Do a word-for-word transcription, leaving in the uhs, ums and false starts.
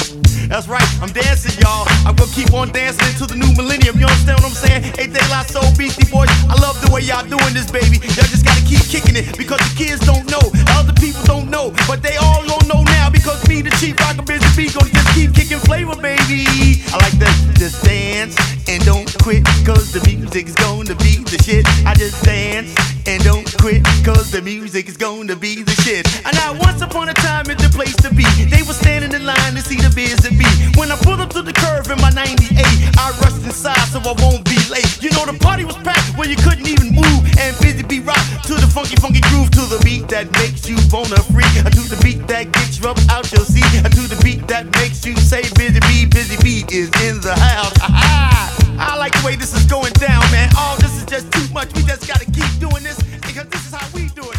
That's right, I'm dancing, y'all. I'm gonna keep on dancing into the new millennium. You understand what I'm saying? Hey, De La Soul, Beastie Boys, I love the way y'all doing this, baby. Y'all just gotta keep kicking it because the kids don't know, other people don't know, but they all gonna know now because me, the Chief Rocker Busy B, gonna just keep kicking flavor, baby. I like that. Just dance and don't quit cause the music is gonna be the shit. I just dance and don't quit cause the music is gonna be the shit. And now once upon a time at the place to be, they were standing in line to see the biz and be. When I pulled up to the curve in my ninety-eight, I rushed inside so I won't be late. You know the party was packed where you couldn't even move, and Busy B rock to the funky funky groove, to the beat that makes you wanna freak, to the beat that gets you up out your seat, to the beat that makes you say Busy B, Busy B is in the house. I like the way this is going down, man. All this is just too much. We just gotta keep doing this because this is how we do it.